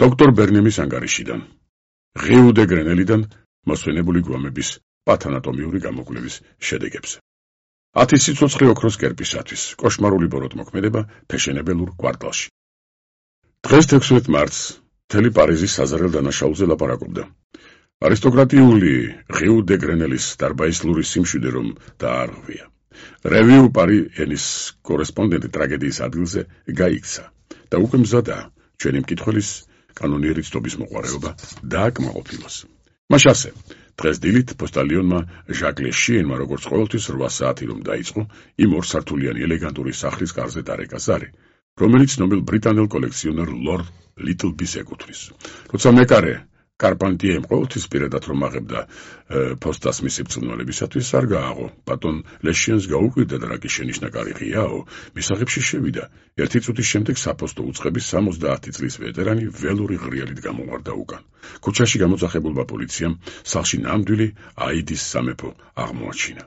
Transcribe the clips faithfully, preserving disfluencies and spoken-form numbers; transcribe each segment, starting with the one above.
დოქტორ ბერნემის ანგარიშიდან, ღიუ დე გრენელიდან მოსვენებული გვამების პათანატომიური გამოკვლევის შედეგებზე. ათი სიცოცხლე ოქროს კერპისათვის, კოშმარული ბოროტმოქმედება ფეშენებელურ კვარტალში. დღეს თექვსმეტ მარტს მთელი პარიზის საზარელ დანაშაულზე ლაპარაკობდა. არისტოკრატიული ღიუ დე გრენელის დარბაისლური სიმშვიდე რომ დაარღვია. რევიუ პარი-ენის კორესპონდენტი ტრაგედიის ადგილზე გაიქცა და უკვე მზადაა ჩვენი მკითხველის კანონიერი ცნობის მოყვარეობა დააკმაყოფილოს. მას ასე, დღეს დილით პოსტალიონმა ჟაკ ლეშიენმა როგორც ყოველთვის რვა საათი რომ დაიწყო, იმ ორსართულიანი ელეგანტური სახლის კარზე დარეკა ზარი, რომელიც ნობელ ბრიტანელ კოლექციონერ ლორდ ლიტლბის ეკუთვნის. როცა მეკარე კარპანტიემ ყოველთვის პირადად რომ აღებდა პოსტას მისი ბრძნოლებისათვის არ გააღო, ბატონ ლეშიენს გაუკვირდა და რა კი შენიშნა კარი ღიაო, მისაღებში შევიდა. ერთი წუთის შემდეგ საფოსტო უწყების სამოცდაათი წლის ვეტერანი ველური ღრიალით გამოვარდა უკან. ქუჩაში გამოძახებულმა პოლიციამ სახლში ნამდვილი აიდის სამეფო აღმოაჩინა.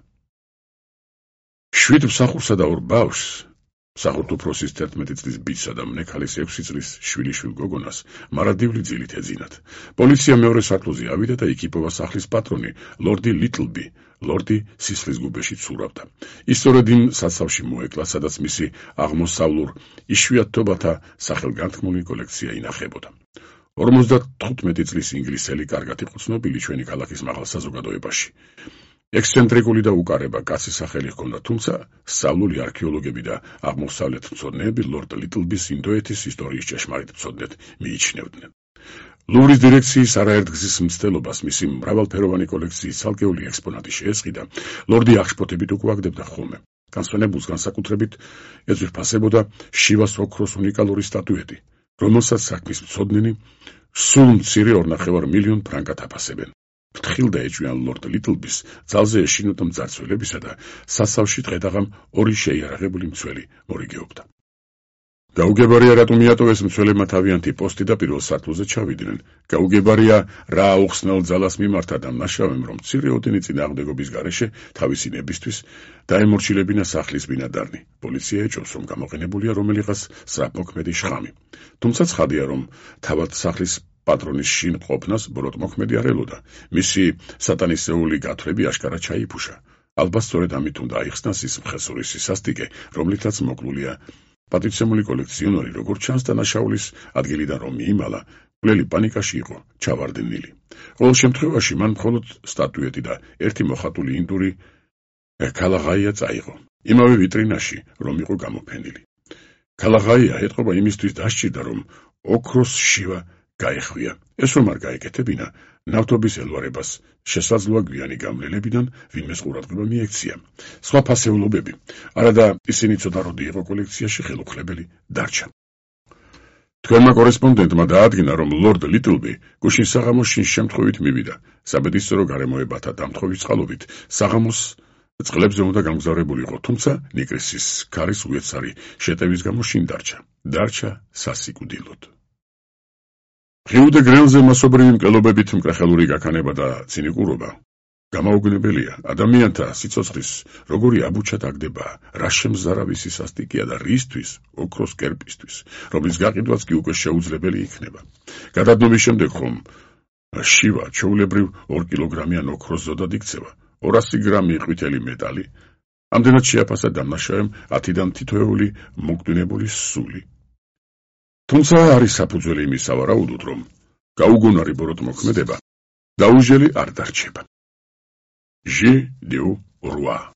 შვიდ მსახურსა და ორ ბავშვს, სახურდუფროსის თერთმეტი წლის ბიძსა და მნექალის ექვსი წლის შვილიშვილ გოგონას მარადიული ძილით ეძინათ. პოლიცია მეორე სართულზე ავიდა და იქ იპოვა სახლის პატრონი, ლორდი ლიტლბი, ლორდი სისხლის გუბეში ცურავდა. ის სწორედ იმ საცავში მოეკლა, სადაც მისი აღმოსავლურ იშვიათობათა სახელგანთქმული კოლექცია ინახებოდა. ორმოცდათხუთმეტი წლის ინგლისელი კარგად იყო ცნობილი ჩვენი ქალაქის მაღალ საზოგადოებაში. ექსცენტრიკული და უკარება კაცის სახელი ჰქონდა, თუმცა სწავლული არქეოლოგები და აღმოსავლეთმცოდნეები ლორდ ლიტლბის ინდოეთის ისტორიის ჭეშმარიტ მცოდნედ მიიჩნევდნენ. ლუვრის დირექციის არაერთგზის მცდელობას მისი მრავალფეროვანი კოლექციის ცალკეული ექსპონატი შეესყიდა, ლორდი აღშფოთებით უკვაგდებდა ხოლმე. განსვენებულს განსაკუთრებით ეძვირფასებოდა შივას ოქროს უნიკალური სტატუეტი, რომელსაც საქმის მცოდნენი სულ მცირე ორნახევარ მილიონ ფრანკად აფასებენ. ფრთხილ და ეჭვიან ლორდ ლიტლბის ძალზე ეშინოდა მძარცველებისა და სასავში დღედაღამ ორი შეიარაღებული მცველი მორიგეობდა. გაუგებარია რატომ მიატოვეს მცველებმა თავიანთი პოსტი და პირველ სართულზე ჩავიდნენ. გაუგებარია რა აუხსნელ ძალას მიმართა დამნაშავემ, რომ მცირე ოდენი წინააღმდეგობის გარეშე თავისი ნებისთვის დაემორჩილებინა სახლის ბინადარნი. პოლიცია ეჭვს, რომ გამოყენებულია რომელიღაც სწრაფმოქმედი შხამი. თუმცა ცხადია, რომ თავად სახლის პატრონის შინ ყოფნას ბოროტმოქმედი არ ელოდა. მისი სატანისეული გათვლები აშკარა ჩაიფუშა. ალბათ სწორედ ამით უნდა აიხსნას ის მხესური სისასტიკე, რომლითაც მოკლულია პატივცემული კოლექციონერი, როგორც ჩანს დანაშაულის ადგილიდან რომ მიიმალა, მკვლელი პანიკაში იყო ჩავარდნილი. ყოველ შემთხვევაში მან მხოლოდ სტატუეტი და ერთი მოხატული ინდური ქალაღაია წაიღო. იმავე ვიტრინაში რომ იყო გამოფენილი. ქალაღაია ეტყობა იმისთვის დასჭირდა, რომ ოქროს შივა გაეხვია. ეს რომ არ გაეკეთებინა, ნავთობის ელვარებას შესაძლოა გვიანი გამლელებიდან ვინმეს ყურადღება მიექცია. სხვა ფასეულობები, არადა ისინი ცოტა როდი იყო კოლექციაში ხელუხლებელი დარჩა. თქვენმა კორესპონდენტმა დაადგინა, რომ ლორდ ლიტლბი გუშინ საღამოს შინ შემთხვევით მივიდა. საბედისწერო გარემოებათა დამთხოვის წყალობით საღამოს წყლებზე უნდა გამგზავრებულიყო, თუმცა ნიკრისის ქარის უეცარი შეტევის გამო შინ დარჩა. დარჩა სასიკვდილოდ. ღიუ დე გრენელზე მასობრივი მკვლელობებით მკრახელური გაქანება და ცინიკურობა გამაუგნებელია. ადამიანთა სიცოცხლის როგორი აბუჩა დაგდება, რა შემზარავი სისასტიკეა და რისთვის, ოქროს კერპისთვის, რომლის გაყიდვაც კი უკვე შეუძლებელი იქნება. გადადნობის შემდეგ ხომ შივა ჩვეულებრივ ორ კილოგრამიან ოქროს ზოდად იქცევა, ორასი გრამი ყვითელი მეტალი, ამდენად შეაფასა დამნაშავემ ათიდან თითოეული მოგვდინებული სული. თუმცა არის საფუძველი იმის სავარაუდოდ, რომ გაუგონარი ბოროტმოქმედება დაუჟელი არ დარჩება. ჟი დე როა